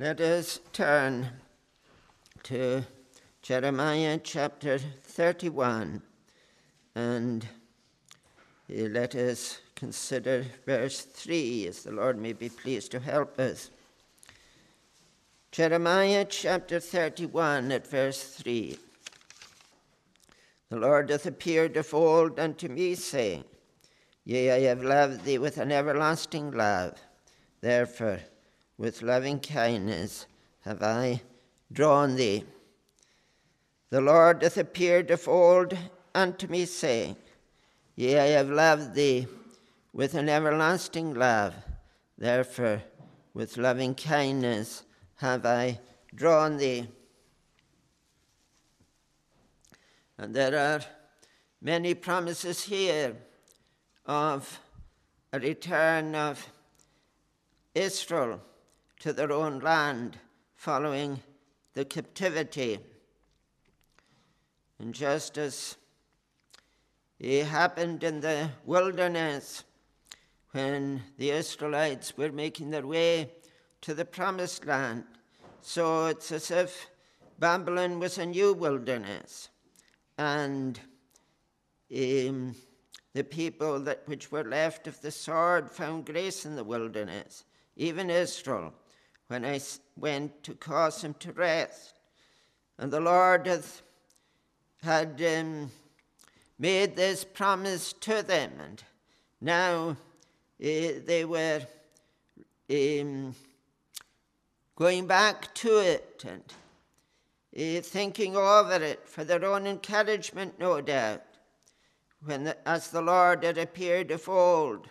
Let us turn to Jeremiah chapter 31 and let us consider verse 3 as the Lord may be pleased to help us. Jeremiah chapter 31 at verse 3. The Lord hath appeared of old unto me, saying, Yea, I have loved thee with an everlasting love. Therefore, with loving kindness have I drawn thee. The Lord hath appeared of old unto me, saying, Yea, I have loved thee with an everlasting love. Therefore, with loving kindness have I drawn thee. And there are many promises here of a return of Israel to their own land following the captivity. And just as it happened in the wilderness when the Israelites were making their way to the promised land, so it's as if Babylon was a new wilderness, and the people which were left of the sword found grace in the wilderness, even Israel, when I went to cause him to rest. And the Lord had made this promise to them, and now they were going back to it and thinking over it for their own encouragement, no doubt, as the Lord had appeared of old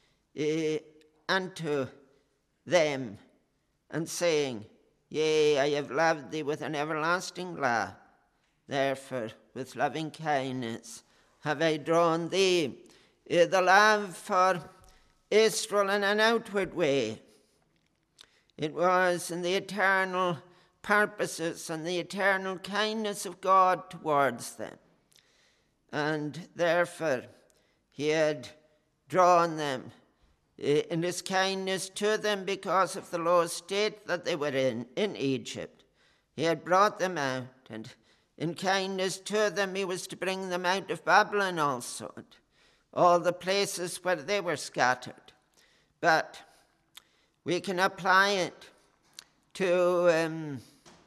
unto them, and saying, Yea, I have loved thee with an everlasting love. Therefore, with loving kindness have I drawn thee. The love for Israel in an outward way. It was in the eternal purposes and the eternal kindness of God towards them. And therefore, he had drawn them in his kindness to them because of the low state that they were in Egypt. He had brought them out, and in kindness to them he was to bring them out of Babylon also, and all the places where they were scattered. But we can apply it to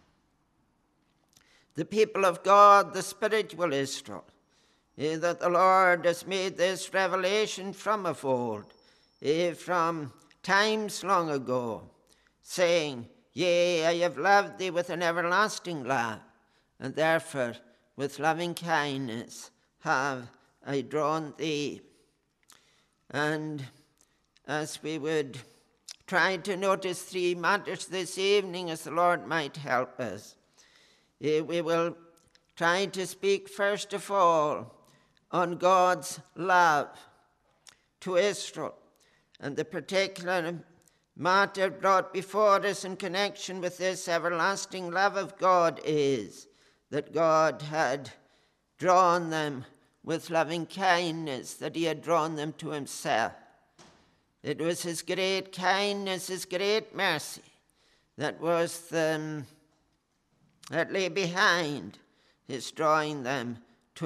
the people of God, the spiritual Israel, that the Lord has made this revelation from of old, from times long ago, saying, Yea, I have loved thee with an everlasting love, and therefore with loving kindness have I drawn thee. And as we would try to notice three matters this evening, as the Lord might help us, we will try to speak first of all on God's love to Israel, and the particular matter brought before us in connection with this everlasting love of God is that God had drawn them with loving kindness, that he had drawn them to himself. It was his great kindness, his great mercy that that lay behind his drawing them to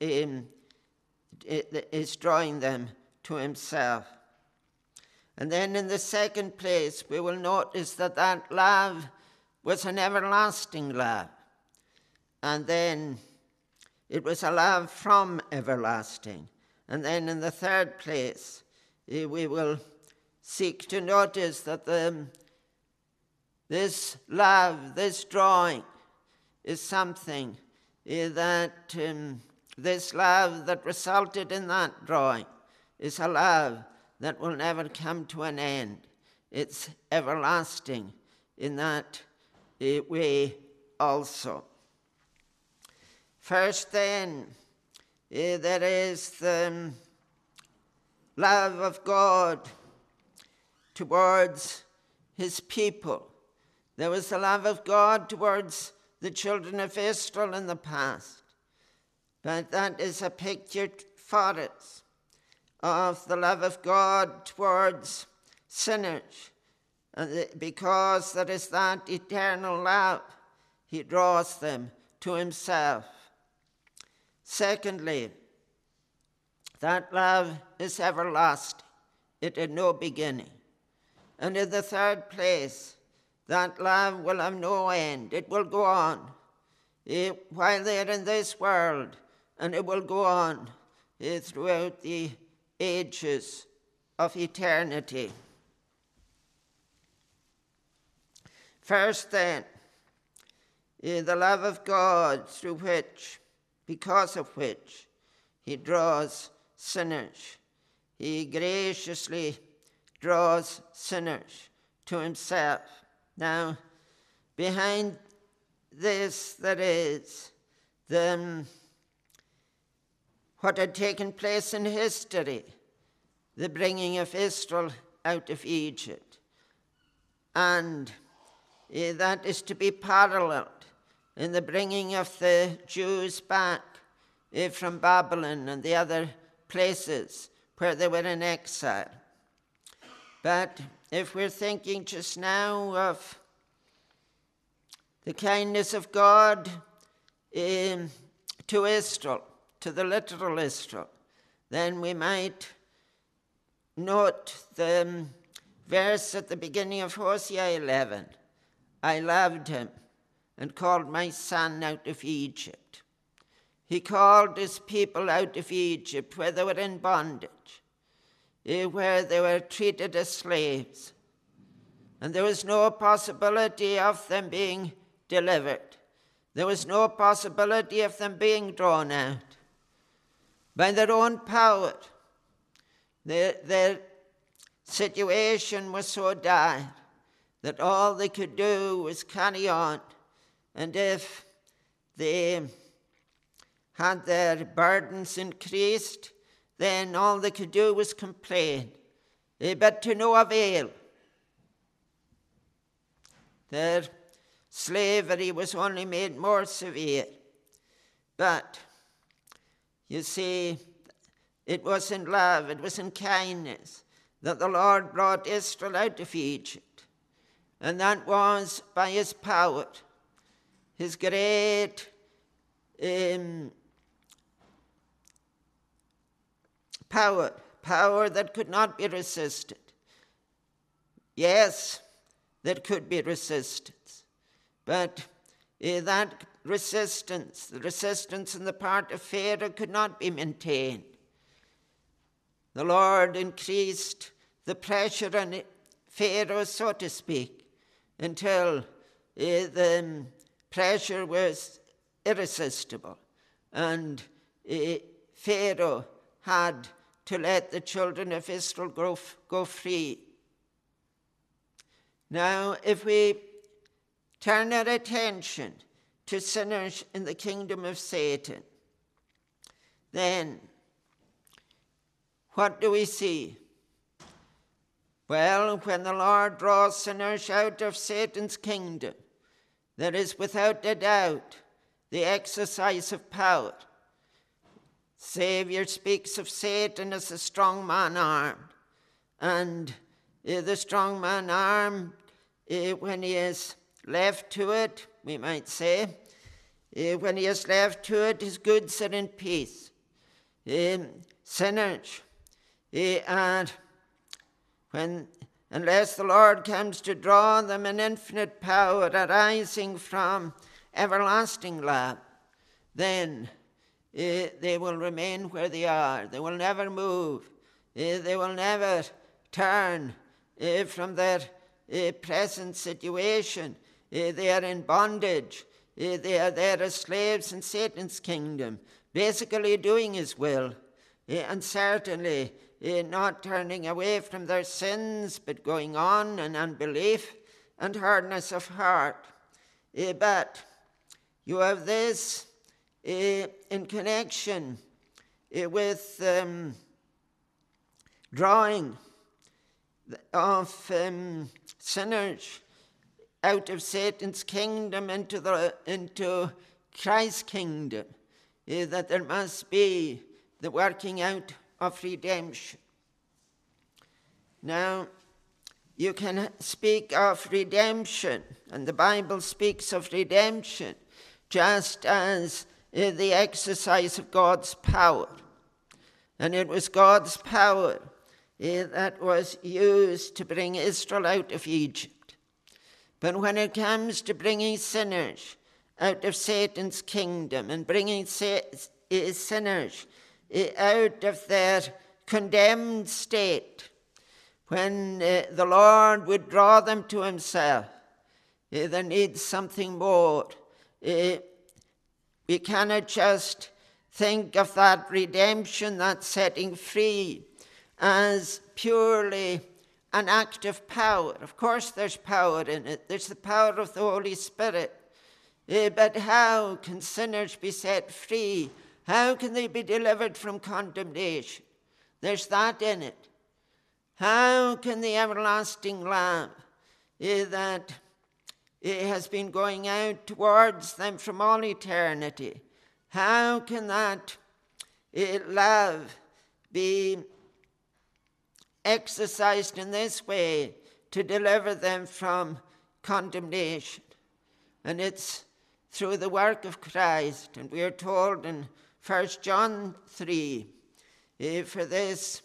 himself. And then in the second place, we will notice that that love was an everlasting love. And then it was a love from everlasting. And then in the third place, we will seek to notice that this love, this drawing, is something that this love that resulted in that drawing is a love that will never come to an end. It's everlasting in that way also. First then, there is the love of God towards his people. There was the love of God towards the children of Israel in the past. But that is a picture for us of the love of God towards sinners And because there is that eternal love, he draws them to himself. Secondly, that love is everlasting. It had no beginning. And in the third place, that love will have no end. It will go on while they're in this world, and it will go on throughout the ages of eternity. First then, the love of God because of which he draws sinners. He graciously draws sinners to himself. Now, behind this there is what had taken place in history, the bringing of Israel out of Egypt. And that is to be paralleled in the bringing of the Jews back from Babylon and the other places where they were in exile. But if we're thinking just now of the kindness of God to Israel, to the literal Israel, then we might note the verse at the beginning of Hosea 11. I loved him and called my son out of Egypt. He called his people out of Egypt where they were in bondage, where they were treated as slaves. And there was no possibility of them being delivered. There was no possibility of them being drawn out. By their own power, their situation was so dire that all they could do was carry on. And if they had their burdens increased, then all they could do was complain, but to no avail. Their slavery was only made more severe. But, you see, it was in love, it was in kindness that the Lord brought Israel out of Egypt. And that was by his power, his great power that could not be resisted. Yes, there could be resistance, but that resistance, the resistance on the part of Pharaoh, could not be maintained. The Lord increased the pressure on Pharaoh, so to speak, until the pressure was irresistible, and Pharaoh had to let the children of Israel go free. Now, if we turn our attention to sinners in the kingdom of Satan, then what do we see? Well, when the Lord draws sinners out of Satan's kingdom, there is without a doubt the exercise of power. Savior speaks of Satan as a strong man armed. And the strong man armed, when he is left to it, we might say, when he is left to it, his goods are in peace. Sinners, and unless the Lord comes to draw them in infinite power arising from everlasting love, then they will remain where they are. They will never move. They will never turn from their present situation. They are in bondage. They are there as slaves in Satan's kingdom, basically doing his will, and certainly not turning away from their sins, but going on in unbelief and hardness of heart. But you have this in connection with drawing of sinners out of Satan's kingdom into Christ's kingdom, that there must be the working out of redemption. Now, you can speak of redemption, and the Bible speaks of redemption just as the exercise of God's power. And it was God's power that was used to bring Israel out of Egypt. But when it comes to bringing sinners out of Satan's kingdom and bringing sinners out of their condemned state, when the Lord would draw them to himself, there needs something more. We cannot just think of that redemption, that setting free, as purely an act of power. Of course there's power in it. There's the power of the Holy Spirit. But how can sinners be set free? How can they be delivered from condemnation? There's that in it. How can the everlasting Lamb that has been going out towards them from all eternity, how can that love be exercised in this way to deliver them from condemnation? And it's through the work of Christ. And we are told in 1 John 3, for this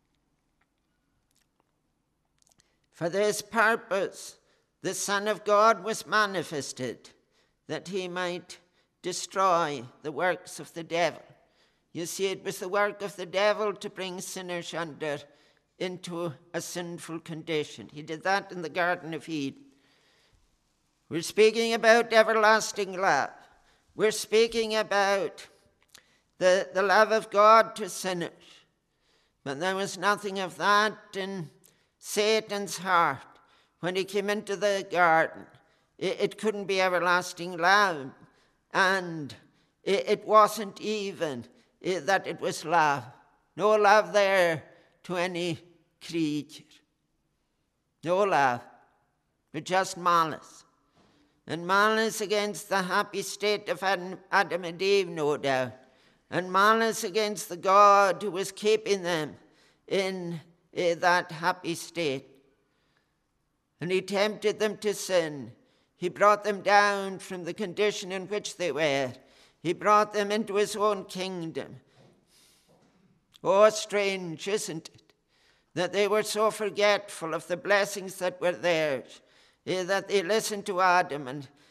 purpose the Son of God was manifested, that he might destroy the works of the devil. You see, it was the work of the devil to bring sinners into a sinful condition. He did that in the Garden of Eden. We're speaking about everlasting love. We're speaking about the love of God to sinners. But there was nothing of that in Satan's heart when he came into the garden. It couldn't be everlasting love. And it wasn't even that it was love. No love there to any creature. No love, but just malice. And malice against the happy state of Adam and Eve, no doubt. And malice against the God who was keeping them in that happy state. And he tempted them to sin. He brought them down from the condition in which they were. He brought them into his own kingdom. Oh, strange, isn't it, that they were so forgetful of the blessings that were theirs, that they listened to Adam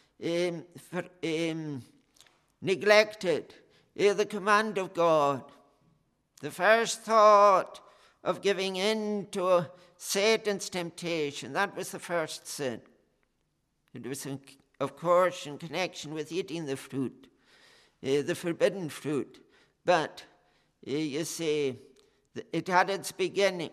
and neglected the command of God. The first thought of giving in to Satan's temptation, that was the first sin. It was, of course, in connection with eating the fruit, the forbidden fruit. But, you see, it had its beginning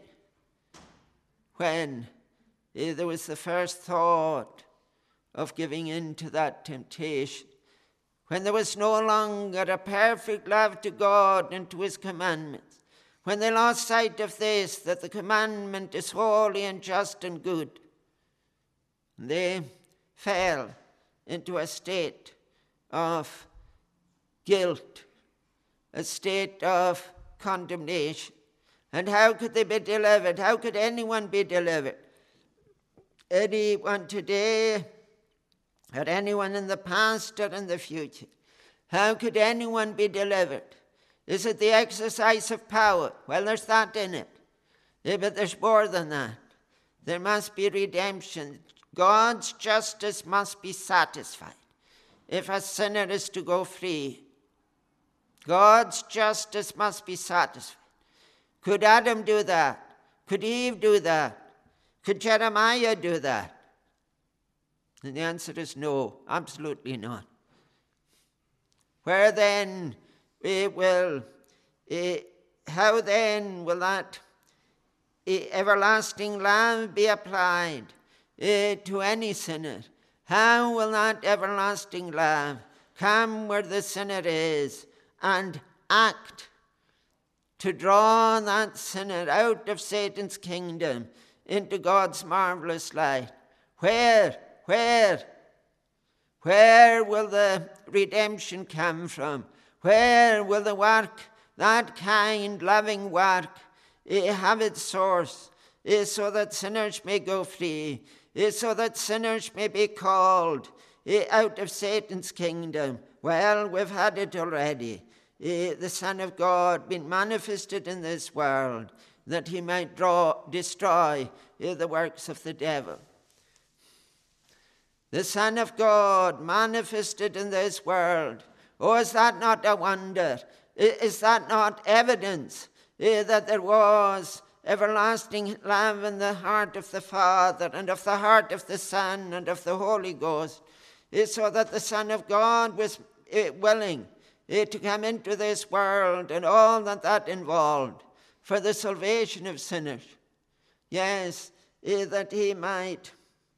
when there was the first thought of giving in to that temptation. When there was no longer a perfect love to God and to his commandments. When they lost sight of this, that the commandment is holy and just and good. They fell into a state of guilt, a state of condemnation. And how could they be delivered? How could anyone be delivered? Anyone today, or anyone in the past or in the future? How could anyone be delivered? Is it the exercise of power? Well, there's that in it. But there's more than that. There must be redemption. God's justice must be satisfied if a sinner is to go free. God's justice must be satisfied. Could Adam do that? Could Eve do that? Could Jeremiah do that? And the answer is no, absolutely not. Where then how then will that everlasting love be applied to any sinner? How will that everlasting love come where the sinner is and act to draw that sinner out of Satan's kingdom into God's marvelous light? Where will the redemption come from? Where will the work, that kind, loving work, have its source? so that sinners may go free, so that sinners may be called out of Satan's kingdom. Well, we've had it already. The Son of God being manifested in this world, that he might destroy the works of the devil. The Son of God manifested in this world. Oh, is that not a wonder? Is that not evidence that there was everlasting love in the heart of the Father and of the heart of the Son and of the Holy Ghost, so that the Son of God was willing to come into this world and all that involved for the salvation of sinners? Yes, that he might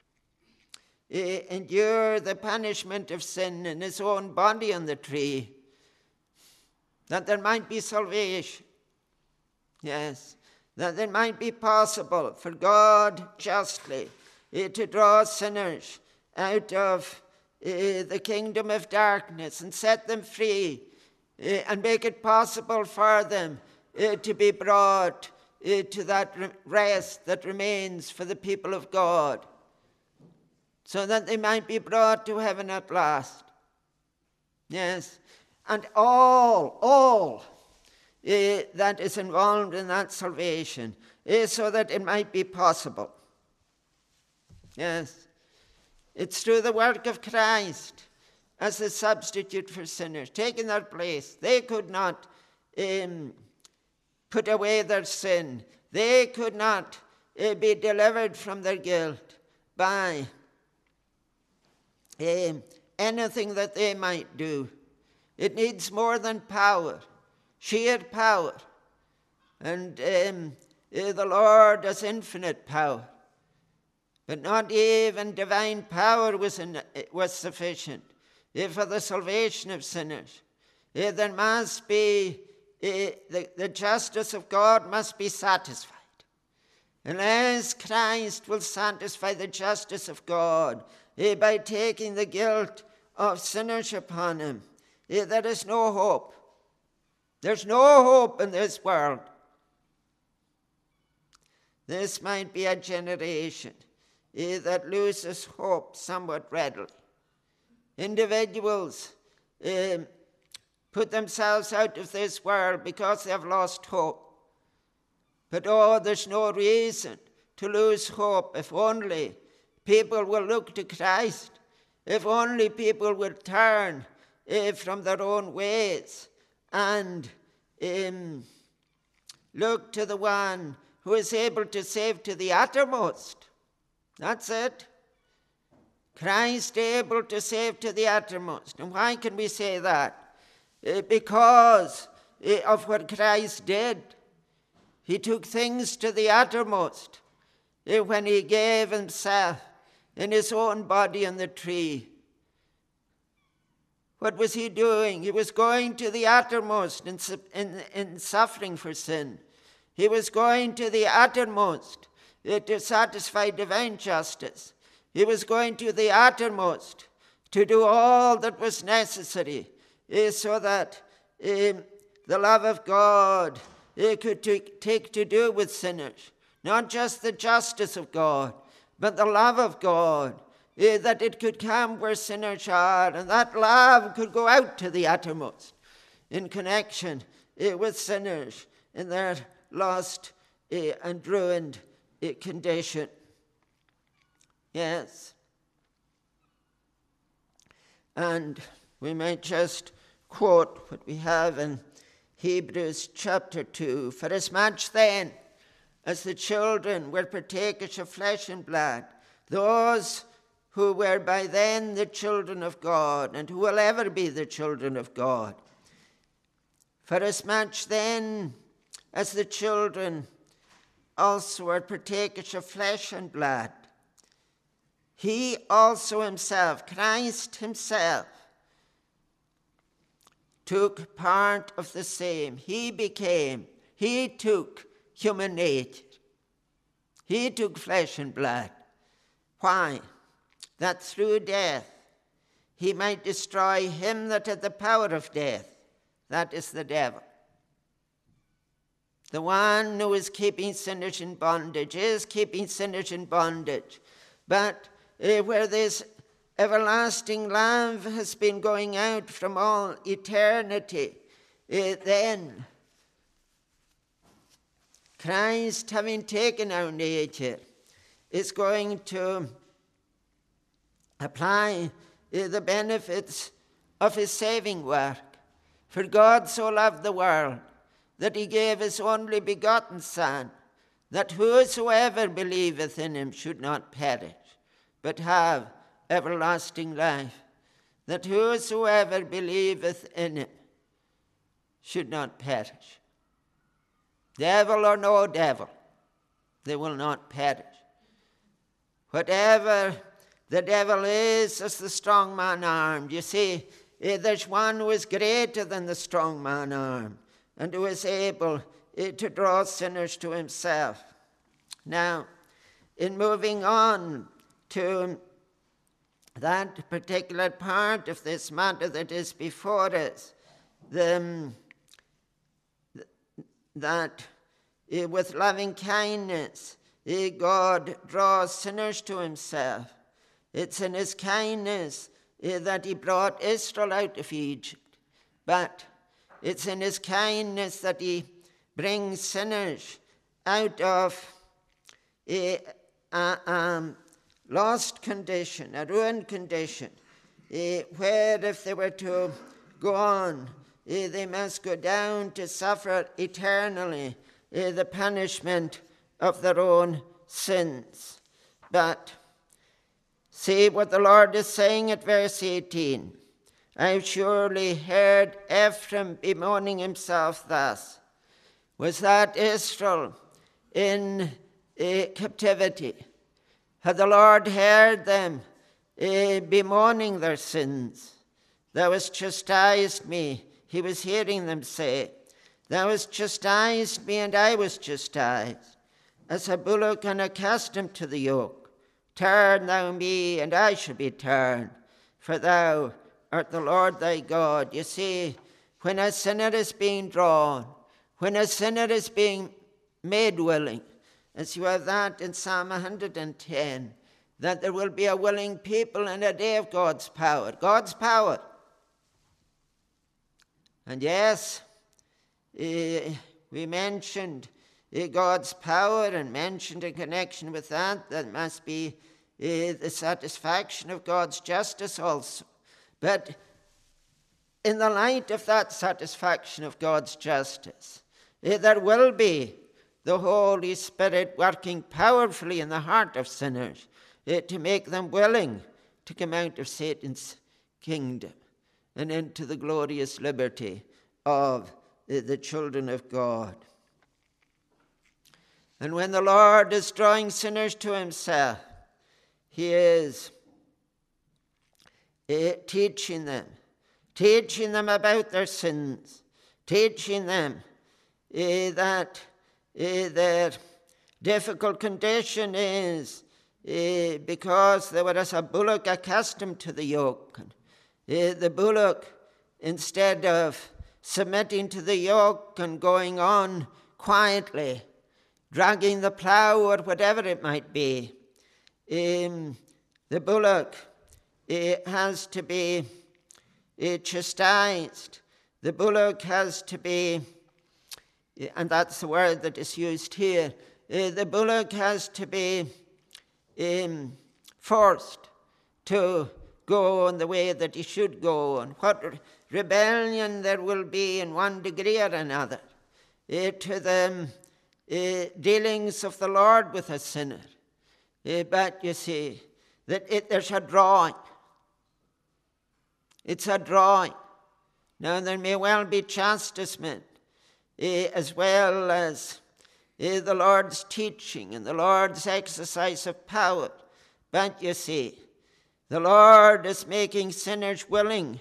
endure the punishment of sin in his own body on the tree, that there might be salvation. Yes, that it might be possible for God justly to draw sinners out of the kingdom of darkness and set them free and make it possible for them to be brought to that rest that remains for the people of God, so that they might be brought to heaven at last. Yes, and all that is involved in that salvation is so that it might be possible. Yes, it's through the work of Christ as a substitute for sinners, taking their place. They could not put away their sin. They could not be delivered from their guilt by anything that they might do. It needs more than power, sheer power. And the Lord has infinite power. But not even divine power was sufficient for the salvation of sinners. There must be, the justice of God must be satisfied. Unless Christ will satisfy the justice of God by taking the guilt of sinners upon him, there is no hope. There's no hope in this world. This might be a generation that loses hope somewhat readily. Individuals put themselves out of this world because they have lost hope. But there's no reason to lose hope if only people will look to Christ, if only people will turn from their own ways and look to the one who is able to save to the uttermost. That's it. Christ able to save to the uttermost. And why can we say that? Because of what Christ did. He took things to the uttermost when he gave himself in his own body on the tree. What was he doing? He was going to the uttermost in suffering for sin. He was going to the uttermost to satisfy divine justice. He was going to the uttermost to do all that was necessary so that the love of God could take to do with sinners. Not just the justice of God, but the love of God, that it could come where sinners are, and that love could go out to the uttermost in connection with sinners in their lost and ruined condition. Yes. And we might just quote what we have in Hebrews chapter 2. For as much then as the children were partakers of flesh and blood, those who were by then the children of God, and who will ever be the children of God. For as much then as the children also were partakers of flesh and blood, he also himself, Christ himself, took part of the same. He took human nature. He took flesh and blood. Why? That through death he might destroy him that had the power of death, that is the devil. The one who is keeping sinners in bondage is keeping sinners in bondage. But where this everlasting love has been going out from all eternity, then Christ, having taken our nature, is going to apply the benefits of his saving work. For God so loved the world that he gave his only begotten Son, that whosoever believeth in him should not perish, but have everlasting life. That whosoever believeth in him should not perish. Devil or no devil, they will not perish. Whatever the devil is as the strong man armed. You see, there's one who is greater than the strong man armed, and who is able to draw sinners to himself. Now, in moving on to that particular part of this matter that is before us, that with loving kindness God draws sinners to himself. It's in his kindness that he brought Israel out of Egypt, but it's in his kindness that he brings sinners out of a lost condition, a ruined condition, where if they were to go on, they must go down to suffer eternally the punishment of their own sins. But see what the Lord is saying at verse 18. I've surely heard Ephraim bemoaning himself thus. Was that Israel in captivity? Had the Lord heard them bemoaning their sins? Thou hast chastised me, he was hearing them say. Thou hast chastised me, and I was chastised, as a bullock unaccustomed to the yoke. Turn thou me, and I shall be turned, for thou art the Lord thy God. You see, when a sinner is being drawn, when a sinner is being made willing, as you have that in Psalm 110, that there will be a willing people in a day of God's power. God's power. And yes, we mentioned God's power, and mentioned in connection with that must be the satisfaction of God's justice also. But in the light of that satisfaction of God's justice, there will be the Holy Spirit working powerfully in the heart of sinners to make them willing to come out of Satan's kingdom and into the glorious liberty of the children of God. And when the Lord is drawing sinners to himself, he is teaching them about their sins, teaching them that their difficult condition is because they were as a bullock accustomed to the yoke. The bullock, instead of submitting to the yoke and going on quietly, dragging the plough or whatever it might be, the bullock has to be chastised. The bullock has to be, and that's the word that is used here, the bullock has to be forced to go in the way that he should go, and what rebellion there will be in one degree or another to the dealings of the Lord with a sinner. But you see, that there's a drawing. It's a drawing. Now there may well be chastisement as well as the Lord's teaching and the Lord's exercise of power. But you see, the Lord is making sinners willing.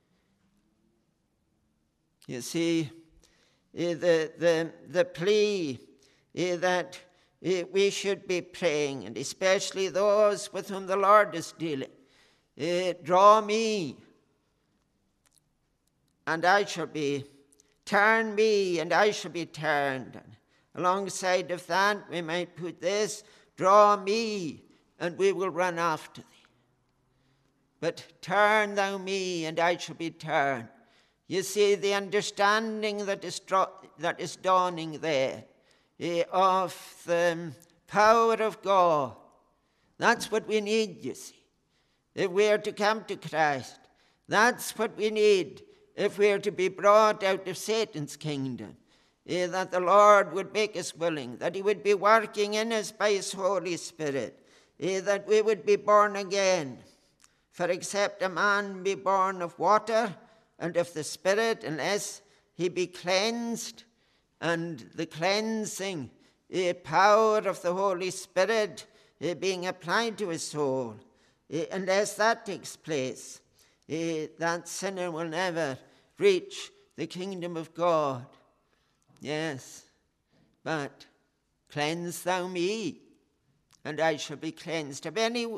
You see, the plea that we should be praying, and especially those with whom the Lord is dealing. Draw me, and I shall be. Turn me, and I shall be turned. Alongside of that, we might put this, draw me, and we will run after thee. But turn thou me, and I shall be turned. You see the understanding that is dawning there of the power of God. That's what we need, you see, if we are to come to Christ. That's what we need if we are to be brought out of Satan's kingdom. That the Lord would make us willing, that he would be working in us by his Holy Spirit, that we would be born again. For except a man be born of water and of the Spirit, unless he be cleansed, and the cleansing power of the Holy Spirit being applied to his soul, unless that takes place, that sinner will never reach the kingdom of God. Yes, but cleanse thou me, and I shall be cleansed. Of any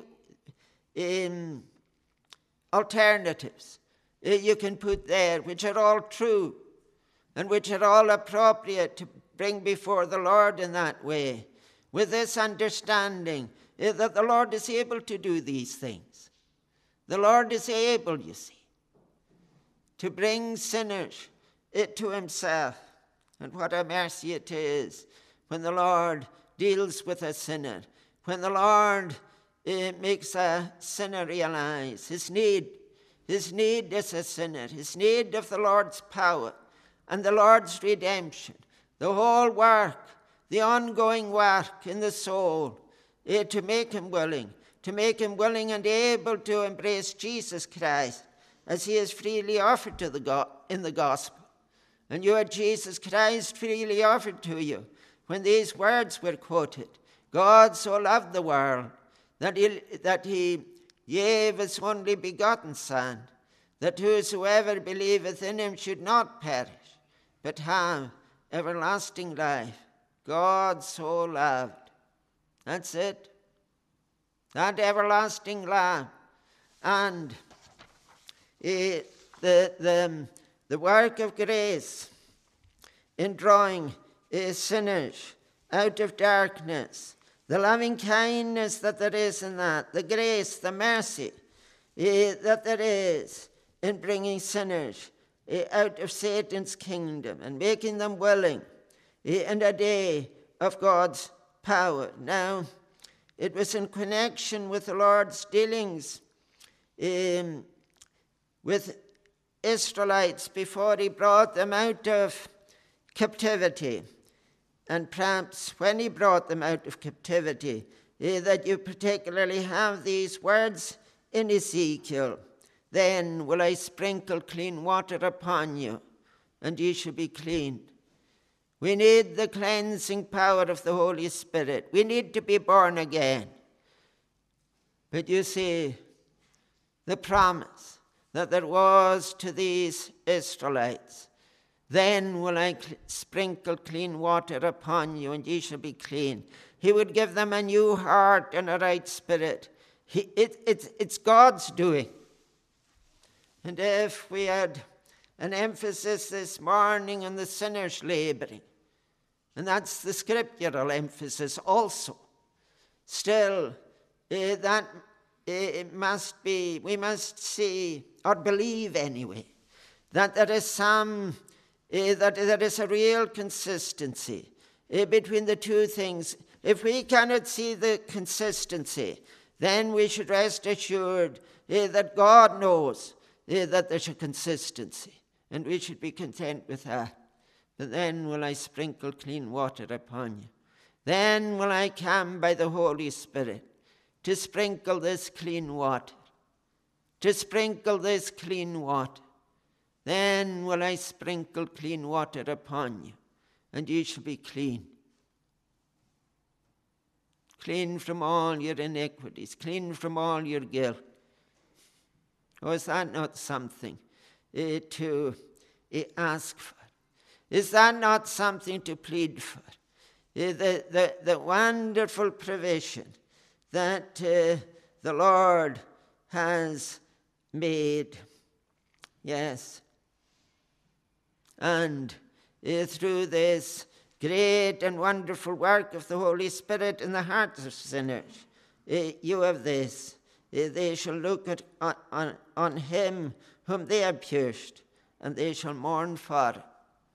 alternatives you can put there, which are all true and which are all appropriate to bring before the Lord in that way, with this understanding that the Lord is able to do these things. The Lord is able, you see, to bring sinners to himself. And what a mercy it is when the Lord deals with a sinner, when the Lord makes a sinner realize his need as a sinner, his need of the Lord's power and the Lord's redemption, the whole work, the ongoing work in the soul, to make him willing and able to embrace Jesus Christ as he is freely offered in the gospel. And you had Jesus Christ freely offered to you when these words were quoted. God so loved the world that he gave his only begotten Son, that whosoever believeth in him should not perish, but have everlasting life. God so loved. That's it. That everlasting love. And the work of grace in drawing sinners out of darkness, the loving kindness that there is in that, the grace, the mercy that there is in bringing sinners out of Satan's kingdom and making them willing in a day of God's power. Now, it was in connection with the Lord's dealings with Israelites before he brought them out of captivity. And perhaps when he brought them out of captivity, that you particularly have these words in Ezekiel. Then will I sprinkle clean water upon you, and ye shall be clean. We need the cleansing power of the Holy Spirit. We need to be born again. But you see, the promise that there was to these Israelites, then will I sprinkle clean water upon you, and ye shall be clean. He would give them a new heart and a right spirit. It's God's doing. And if we had an emphasis this morning on the sinner's laboring, and that's the scriptural emphasis also, still that it must be, we must see, or believe anyway, that there is that there is a real consistency between the two things. If we cannot see the consistency, then we should rest assured that God knows that there's a consistency, and we should be content with that. But then will I sprinkle clean water upon you. Then will I come by the Holy Spirit to sprinkle this clean water. To sprinkle this clean water. Then will I sprinkle clean water upon you, and ye shall be clean. Clean from all your iniquities, clean from all your guilt. Or is that not something to ask for? Is that not something to plead for? The wonderful provision that the Lord has made. Yes. And through this great and wonderful work of the Holy Spirit in the hearts of sinners. You have this. They shall look on him whom they have pierced, and they shall mourn for him.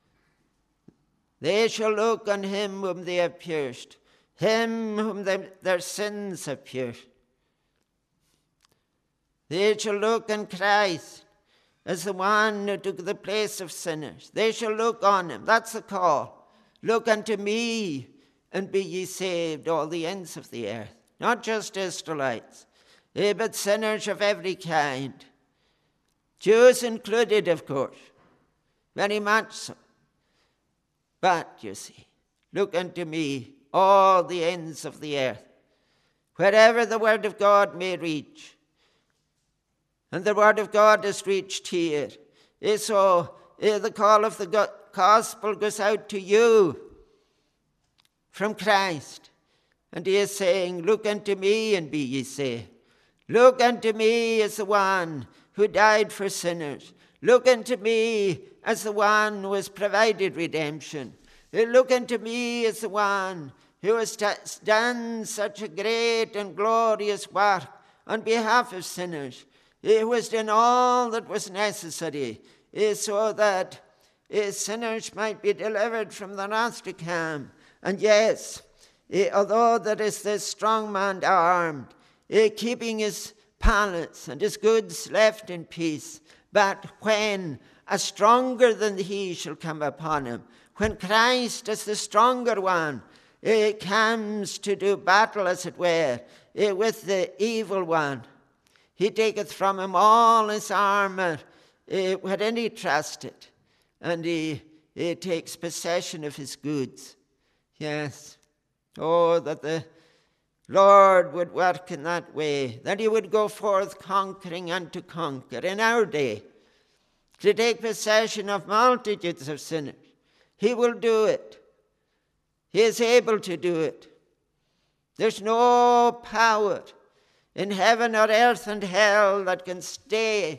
They shall look on him whom they have pierced, him whom their sins have pierced. They shall look on Christ as the one who took the place of sinners. They shall look on him. That's the call. Look unto me, and be ye saved, all the ends of the earth. Not just Israelites, but sinners of every kind. Jews included, of course, very much so. But, you see, look unto me, all the ends of the earth, wherever the word of God may reach. And the word of God is reached here. So the call of the gospel goes out to you from Christ. And he is saying, look unto me and be ye saved. Look unto me as the one who died for sinners. Look unto me as the one who has provided redemption. Look unto me as the one who has done such a great and glorious work on behalf of sinners. He has done all that was necessary so that sinners might be delivered from the wrath to come. And yes, although there is this strong man armed, keeping his palace and his goods left in peace, but when a stronger than he shall come upon him, when Christ as the stronger one comes to do battle, as it were, with the evil one, he taketh from him all his armor wherein he trusted, and he takes possession of his goods. Yes. Oh, that the Lord would work in that way, that he would go forth conquering and to conquer in our day, to take possession of multitudes of sinners. He will do it. He is able to do it. There's no power in heaven or earth and hell that can stand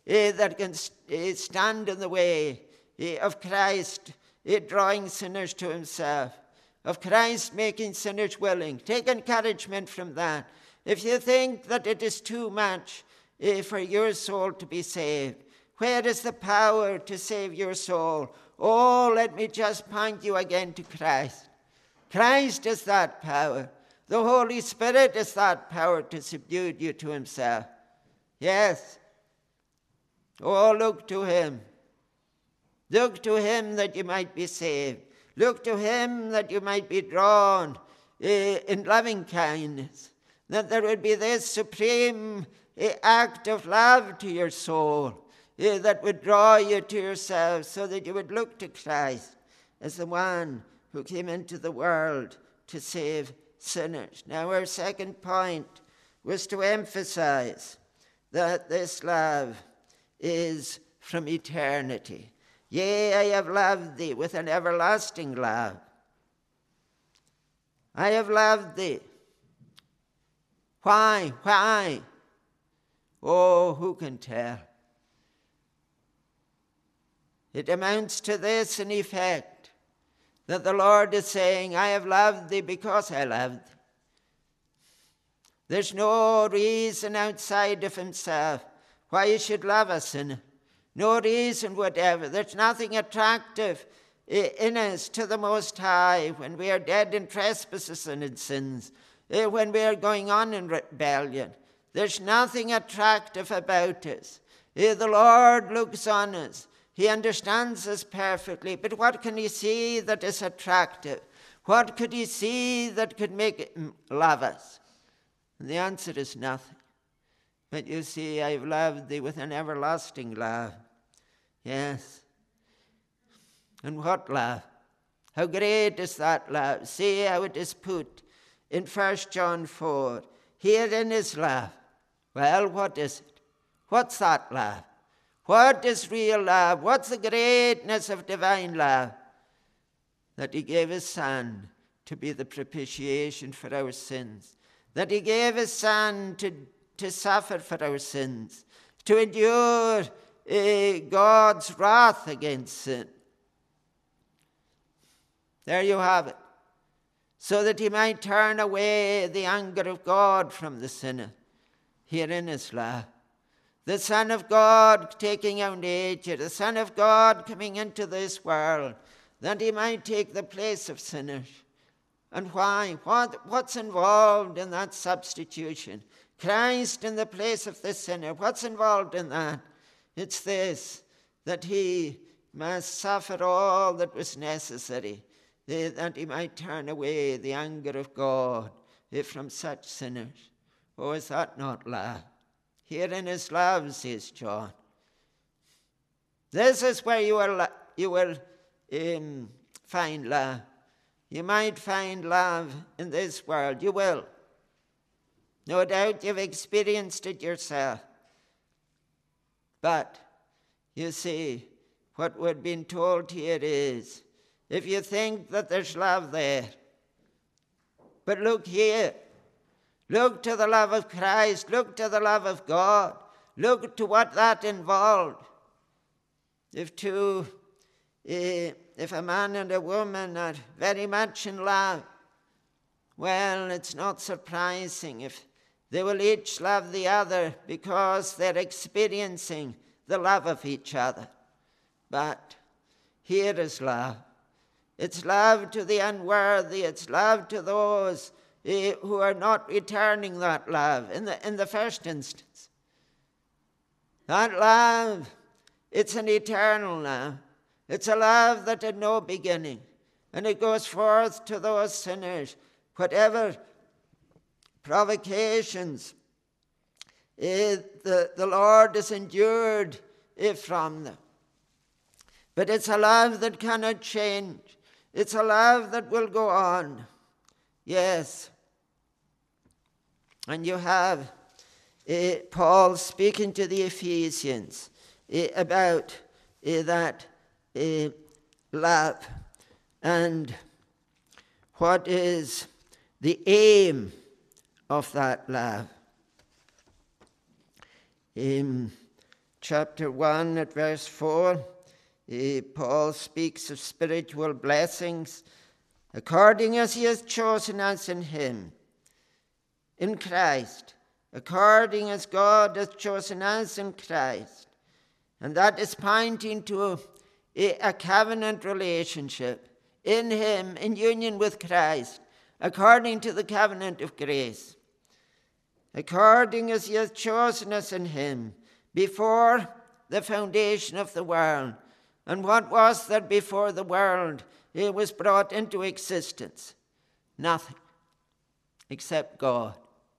in the way of Christ drawing sinners to himself, of Christ making sinners willing. Take encouragement from that. If you think that it is too much for your soul to be saved, where is the power to save your soul? Oh, let me just point you again to Christ. Christ is that power. The Holy Spirit is that power to subdue you to himself. Yes. Oh, look to him. Look to him that you might be saved. Look to him that you might be drawn in loving kindness. That there would be this supreme act of love to your soul that would draw you to yourself, so that you would look to Christ as the one who came into the world to save sinners. Now, our second point was to emphasize that this love is from eternity. Yea, I have loved thee with an everlasting love. I have loved thee. Why? Why? Oh, who can tell? It amounts to this in effect, that the Lord is saying, I have loved thee because I loved thee. There's no reason outside of himself why you should love a sinner. No reason whatever. There's nothing attractive in us to the Most High when we are dead in trespasses and in sins, when we are going on in rebellion. There's nothing attractive about us. The Lord looks on us. He understands us perfectly. But what can he see that is attractive? What could he see that could make him love us? And the answer is nothing. But you see, I've loved thee with an everlasting love. Yes. And what love? How great is that love? See how it is put in 1 John 4. Herein is love. Well, what is it? What's that love? What is real love? What's the greatness of divine love? That he gave his Son to be the propitiation for our sins. That he gave his Son to suffer for our sins. To endure God's wrath against sin. There you have it. So that he might turn away the anger of God from the sinner. Herein is love. The Son of God taking our nature, the Son of God coming into this world, that he might take the place of sinners. And why? What's involved in that substitution? Christ in the place of the sinner. What's involved in that? It's this, that he must suffer all that was necessary, that he might turn away the anger of God from such sinners. Oh, is that not love? Herein is love, says John. This is where you will find love. You might find love in this world. You will. No doubt you've experienced it yourself. But, you see, what we're being told here is, if you think that there's love there, but look here. Look to the love of Christ. Look to the love of God. Look to what that involved. If a man and a woman are very much in love, well, it's not surprising if they will each love the other because they're experiencing the love of each other. But here is love. It's love to the unworthy. It's love to those who are not returning that love in the first instance. That love, it's an eternal love. It's a love that had no beginning. And it goes forth to those sinners, whatever provocations the Lord has endured from them. But it's a love that cannot change. It's a love that will go on. Yes. And you have Paul speaking to the Ephesians about that love and what is the aim of that love. In chapter 1 at verse 4, Paul speaks of spiritual blessings according as he has chosen us in him, in Christ, according as God has chosen us in Christ. And that is pointing to a covenant relationship in him, in union with Christ, according to the covenant of grace. According as he has chosen us in him before the foundation of the world. And what was there before the world was brought into existence? Nothing except God.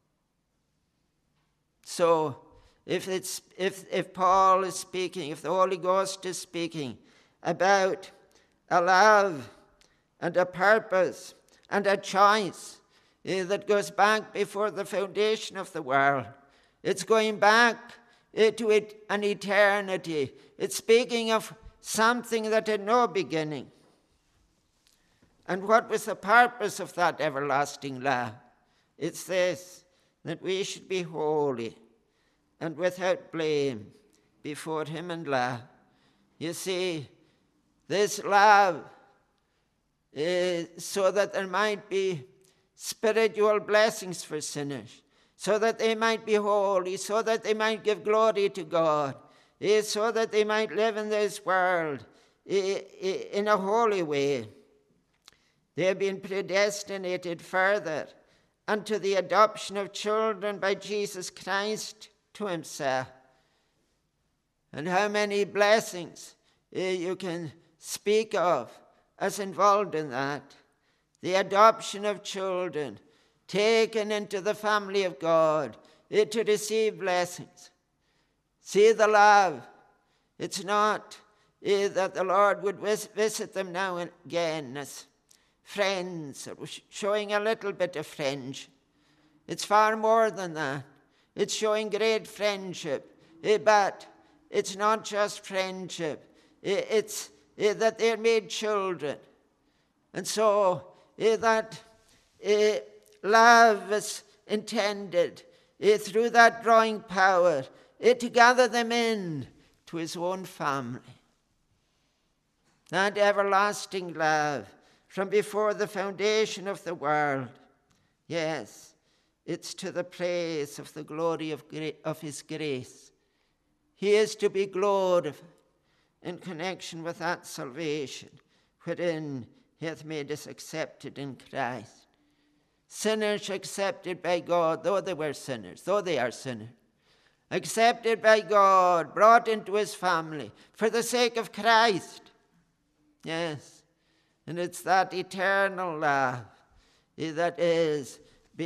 So if Paul is speaking, if the Holy Ghost is speaking about a love and a purpose and a choice that goes back before the foundation of the world, it's going back to an eternity. It's speaking of something that had no beginning. And what was the purpose of that everlasting love? It's this, that we should be holy and without blame before him in love. You see, this love is so that there might be spiritual blessings for sinners, so that they might be holy, so that they might give glory to God, so that they might live in this world in a holy way. They have been predestinated further unto the adoption of children by Jesus Christ to himself. And how many blessings you can speak of as involved in that. The adoption of children, taken into the family of God, to receive blessings. See the love. It's not that the Lord would visit them now and again as friends, or showing a little bit of friendship. It's far more than that. It's showing great friendship. But it's not just friendship. It's that they're made children. And so that love is intended through that drawing power to gather them in to his own family. That everlasting love from before the foundation of the world. Yes, it's to the praise of the glory of his grace. He is to be glorified in connection with that salvation wherein he hath made us accepted in Christ. Sinners accepted by God, though they were sinners, though they are sinners. Accepted by God, brought into his family for the sake of Christ. Yes, and it's that eternal love that is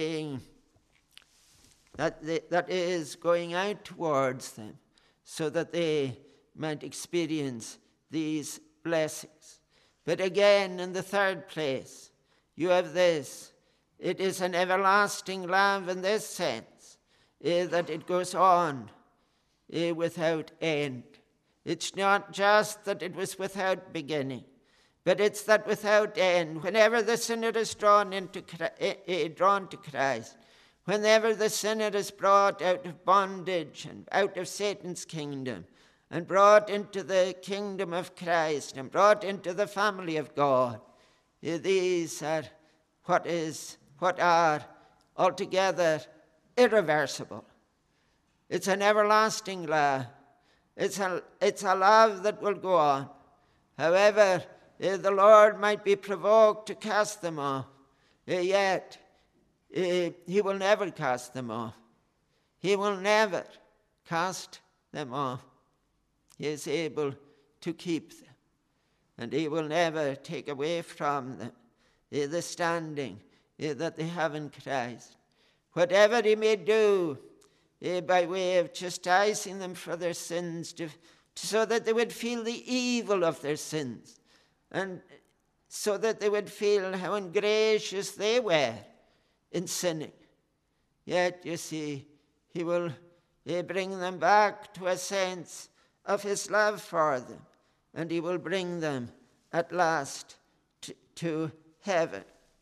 going out towards them so that they might experience these blessings. But again, in the third place, you have this. It is an everlasting love in this sense, that it goes on without end. It's not just that it was without beginning, but it's that without end. Whenever the sinner is drawn to Christ, whenever the sinner is brought out of bondage and out of Satan's kingdom, and brought into the kingdom of Christ, and brought into the family of God, these are what are altogether irreversible. It's an everlasting love. It's a love that will go on. However, the Lord might be provoked to cast them off, yet he will never cast them off. He will never cast them off. He is able to keep them, and he will never take away from them the standing that they have in Christ. Whatever he may do by way of chastising them for their sins, so that they would feel the evil of their sins, and so that they would feel how ungracious they were in sinning. Yet, you see, he will bring them back to a sense of his love for them, and he will bring them at last to heaven.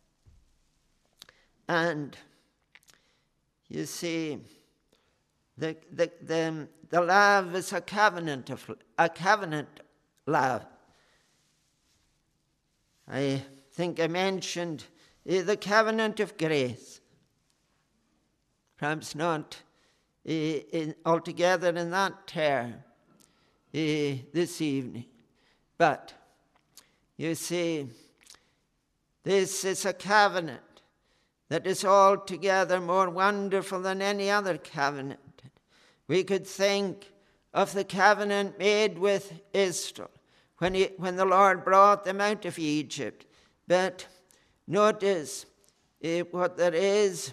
And you see, the love is a covenant love. I think I mentioned the covenant of grace. Perhaps not altogether in that term this evening. But, you see, this is a covenant that is altogether more wonderful than any other covenant. We could think of the covenant made with Israel when the Lord brought them out of Egypt. But notice what there is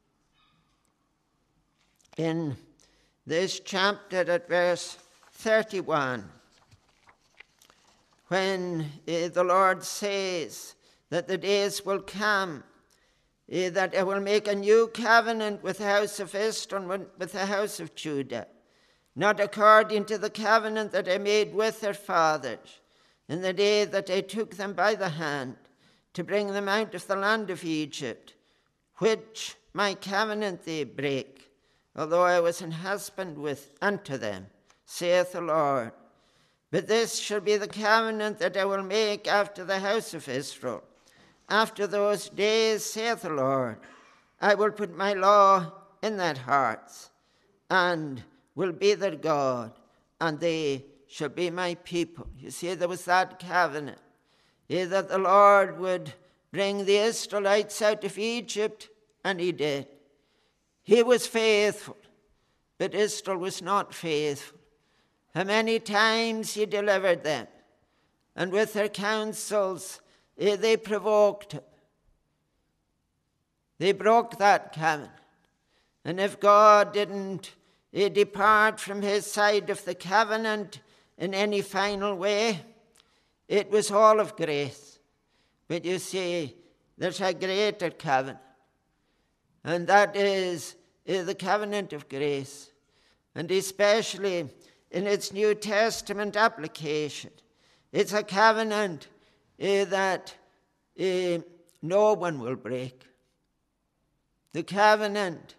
in this chapter at verse 31, when the Lord says that the days will come that I will make a new covenant with the house of Israel and with the house of Judah, not according to the covenant that I made with their fathers in the day that I took them by the hand to bring them out of the land of Egypt, which my covenant they break, although I was an husband unto them, saith the Lord. But this shall be the covenant that I will make after the house of Israel. After those days, saith the Lord, I will put my law in their hearts, and will be their God, and they shall be my people. You see, there was that covenant, that the Lord would bring the Israelites out of Egypt, and he did. He was faithful, but Israel was not faithful. How many times he delivered them, and with their counsels they provoked him. They broke that covenant. And if God didn't depart from his side of the covenant in any final way, it was all of grace. But you see, there's a greater covenant, and that is the covenant of grace. And especially in its New Testament application, it's a covenant that no one will break. The covenant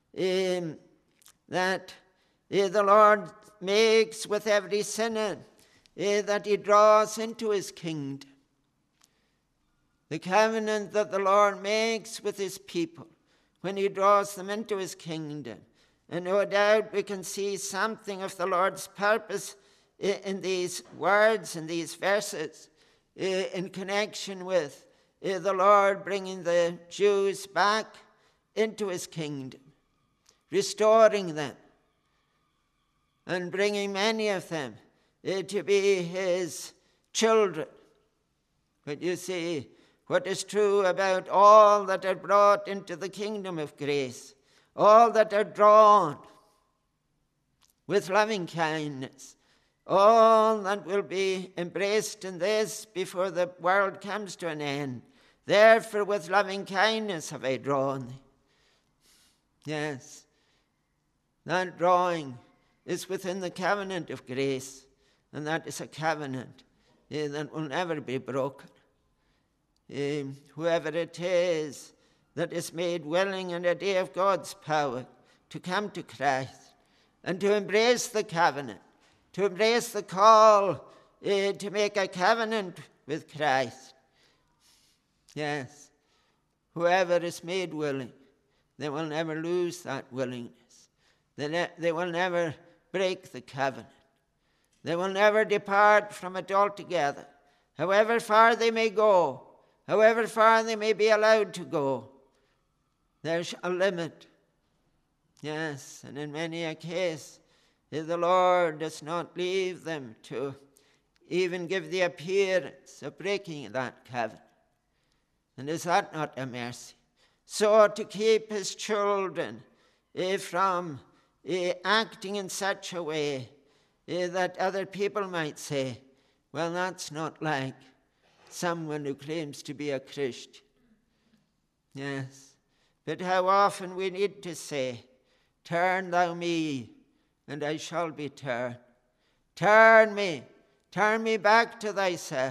that the Lord makes with every sinner that he draws into his kingdom. The covenant that the Lord makes with his people when he draws them into his kingdom. And no doubt we can see something of the Lord's purpose in these words, in these verses, in connection with the Lord bringing the Jews back into his kingdom, restoring them, and bringing many of them to be his children. But you see, what is true about all that are brought into the kingdom of grace, all that are drawn with loving kindness, all that will be embraced in this before the world comes to an end. Therefore, with loving kindness have I drawn thee. Yes, that drawing is within the covenant of grace, and that is a covenant that will never be broken. Whoever it is that is made willing in the day of God's power to come to Christ and to embrace the covenant, to embrace the call to make a covenant with Christ. Yes, whoever is made willing, they will never lose that willingness. They will never break the covenant. They will never depart from it altogether. However far they may go, however far they may be allowed to go, there's a limit. Yes, and in many a case, the Lord does not leave them to even give the appearance of breaking that covenant. And is that not a mercy? So to keep his children from acting in such a way that other people might say, well, that's not like someone who claims to be a Christian. Yes, but how often we need to say, turn thou me, and I shall be turned. Turn me back to thyself.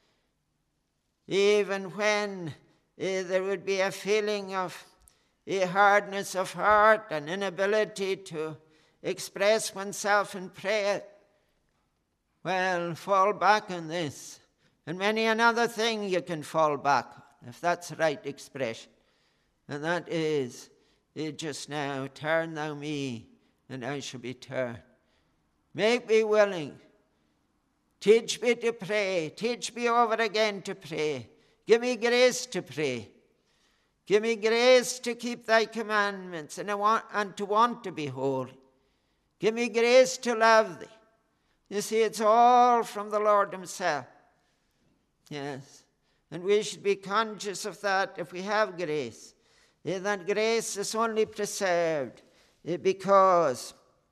Even when there would be a feeling of hardness of heart and inability to express oneself in prayer, well, fall back on this. And many another thing you can fall back on, if that's the right expression. And that is, just now, turn thou me, and I shall be turned. Make me willing. Teach me to pray. Teach me over again to pray. Give me grace to pray. Give me grace to keep thy commandments and to want to be holy. Give me grace to love thee. You see, it's all from the Lord himself. Yes, and we should be conscious of that if we have grace. That grace is only preserved because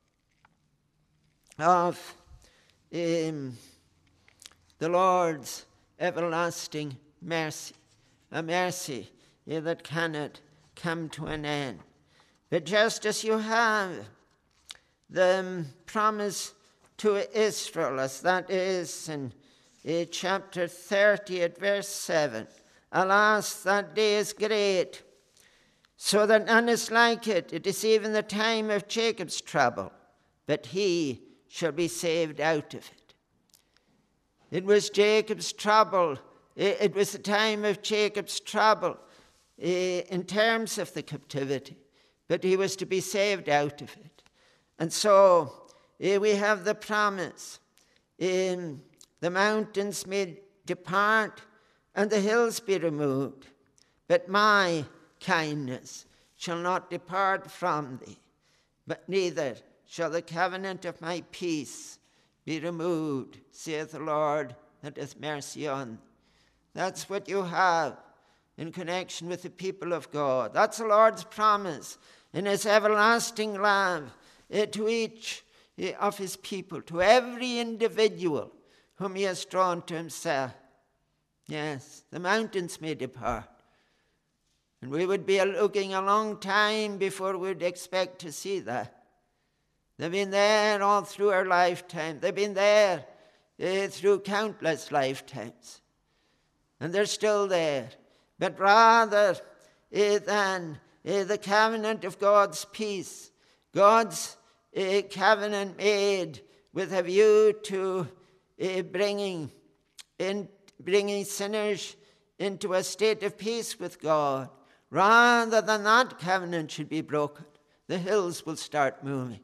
of the Lord's everlasting mercy, a mercy that cannot come to an end. But just as you have the promise to Israel, as that is in chapter 30 at verse 7, alas, that day is great, so that none is like it. It is even the time of Jacob's trouble, but he shall be saved out of it. It was Jacob's trouble. It was the time of Jacob's trouble in terms of the captivity, but he was to be saved out of it. And so we have the promise, the mountains may depart and the hills be removed, but my kindness shall not depart from thee, but neither shall the covenant of my peace be removed, saith the Lord that hath mercy on thee. That's what you have in connection with the people of God. That's the Lord's promise in his everlasting love to each of his people, to every individual whom he has drawn to himself. Yes, the mountains may depart. And we would be looking a long time before we'd expect to see that. They've been there all through our lifetime. They've been there through countless lifetimes. And they're still there. But rather than the covenant of God's peace, God's covenant made with a view to bringing sinners into a state of peace with God, rather than that covenant should be broken, the hills will start moving.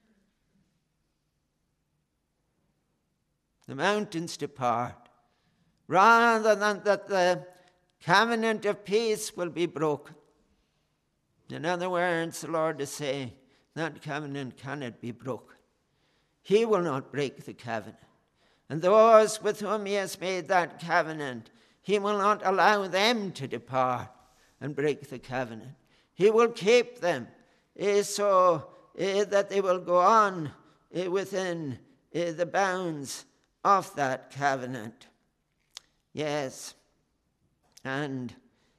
The mountains depart. Rather than that the covenant of peace will be broken. In other words, the Lord is saying that covenant cannot be broken. He will not break the covenant. And those with whom he has made that covenant, he will not allow them to depart and break the covenant. He will keep them so that they will go on within the bounds of that covenant. Yes, and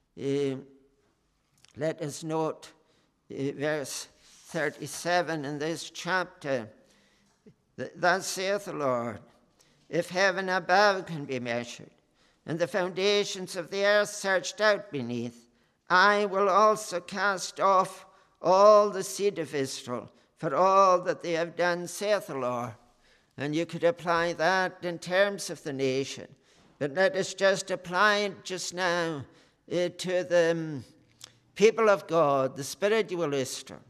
let us note verse 37 in this chapter. Thus saith the Lord, if heaven above can be measured, and the foundations of the earth searched out beneath, I will also cast off all the seed of Israel for all that they have done, saith the Lord. And you could apply that in terms of the nation. But let us just apply it just now to the people of God, the spiritual Israel.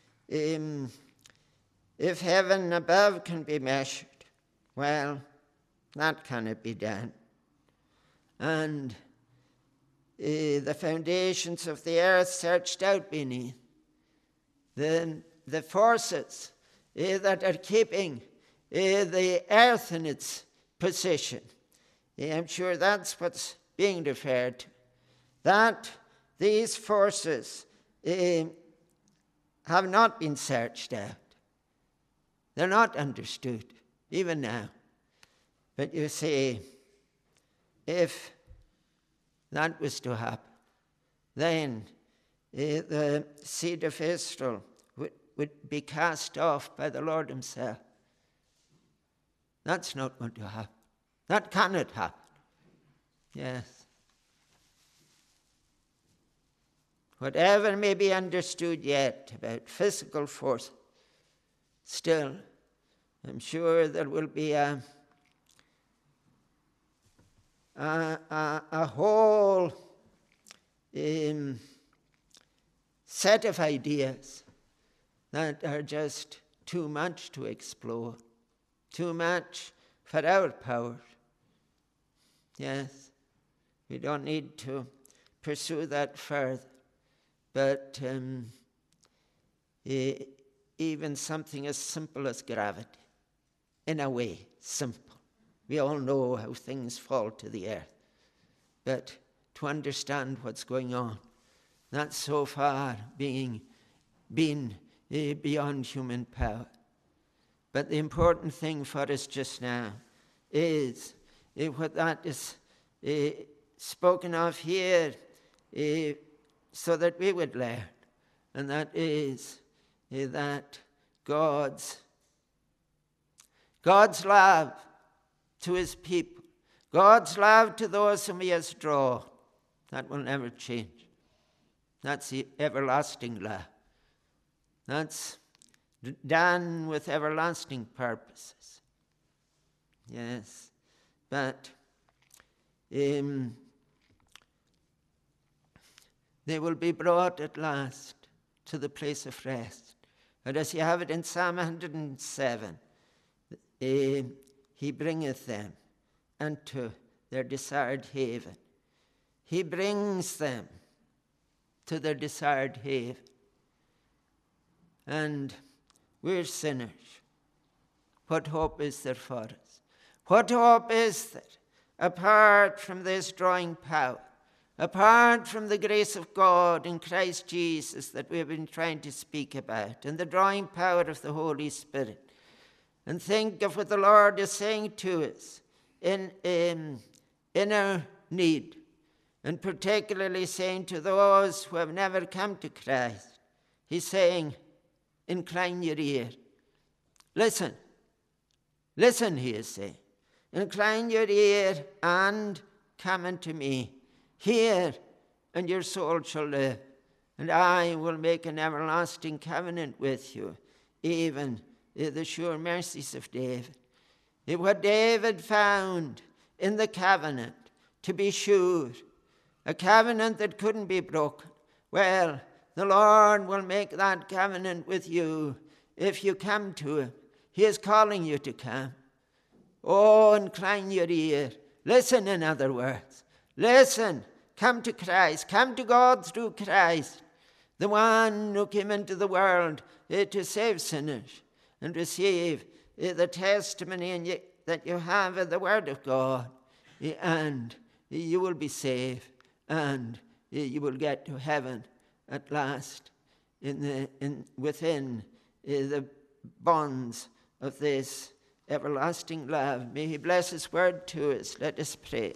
If heaven above can be measured, well, that cannot be done. And the foundations of the earth searched out beneath, the forces that are keeping the earth in its position. I'm sure that's what's being referred to. That these forces have not been searched out. They're not understood, even now. But you see, if that was to happen, then the seed of Israel would be cast off by the Lord himself. That's not going to happen. That cannot happen. Yes. Whatever may be understood yet about physical force, still, I'm sure there will be a whole set of ideas that are just too much to explore, too much for our power. Yes, we don't need to pursue that further. But even something as simple as gravity, in a way, simple. We all know how things fall to the earth. But to understand what's going on, that's so far been beyond human power. But the important thing for us just now is what that is spoken of here, so that we would learn. And that is that God's love to his people, God's love to those whom he has drawn, that will never change. That's the everlasting love. That's done with everlasting purposes. Yes, but they will be brought at last to the place of rest. And as you have it in Psalm 107, he bringeth them unto their desired haven. He brings them to their desired haven. And we're sinners. What hope is there for us? What hope is there apart from this drawing power, apart from the grace of God in Christ Jesus that we've been trying to speak about, and the drawing power of the Holy Spirit? And think of what the Lord is saying to us in our need, and particularly saying to those who have never come to Christ. He's saying, incline your ear. Listen, he is saying. Incline your ear and come unto me. Hear, and your soul shall live. And I will make an everlasting covenant with you, even the sure mercies of David. What David found in the covenant, to be sure, a covenant that couldn't be broken. Well, the Lord will make that covenant with you if you come to him. He is calling you to come. Oh, incline your ear. Listen, in other words. Listen. Come to Christ. Come to God through Christ, the one who came into the world to save sinners, and receive the testimony that you have of the Word of God, and you will be saved, and you will get to heaven at last within the bonds of this everlasting love. May he bless his word to us. Let us pray.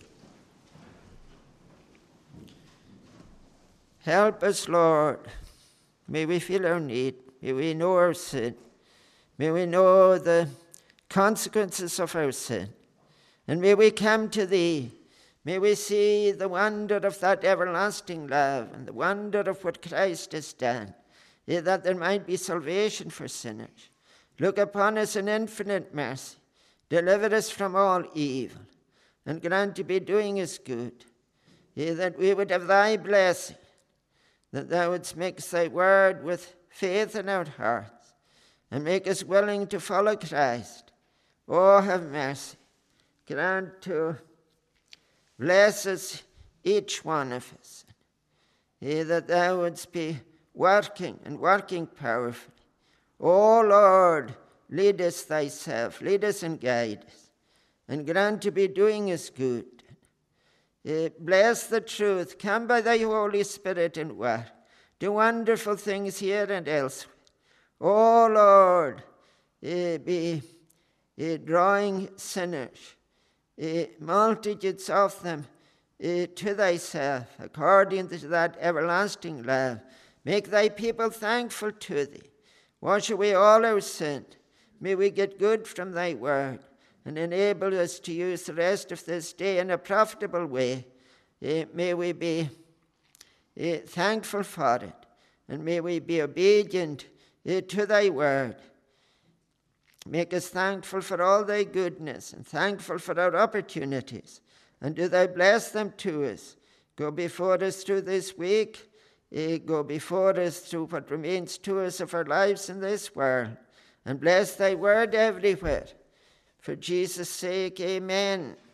Help us, Lord. May we feel our need. May we know our sin. May we know the consequences of our sin. And may we come to thee. May we see the wonder of that everlasting love and the wonder of what Christ has done, that there might be salvation for sinners. Look upon us in infinite mercy. Deliver us from all evil, and grant to be doing us good, that we would have thy blessing, that thou wouldst mix thy word with faith in our hearts, and make us willing to follow Christ. Oh, have mercy. Grant to bless us, each one of us, that thou wouldst be working and working powerfully. Oh, Lord, lead us thyself, lead us and guide us, and grant to be doing us good. Bless the truth. Come by thy Holy Spirit and work. Do wonderful things here and elsewhere. Oh, Lord, be drawing sinners, multitudes of them, to thyself, according to that everlasting love. Make thy people thankful to thee. Wash away all our sin. May we get good from thy word, and enable us to use the rest of this day in a profitable way. May we be thankful for it, and may we be obedient to thy word. Make us thankful for all thy goodness, and thankful for our opportunities, and do thou bless them to us. Go before us through this week. Go before us through what remains to us of our lives in this world, and bless thy word everywhere. For Jesus' sake, amen.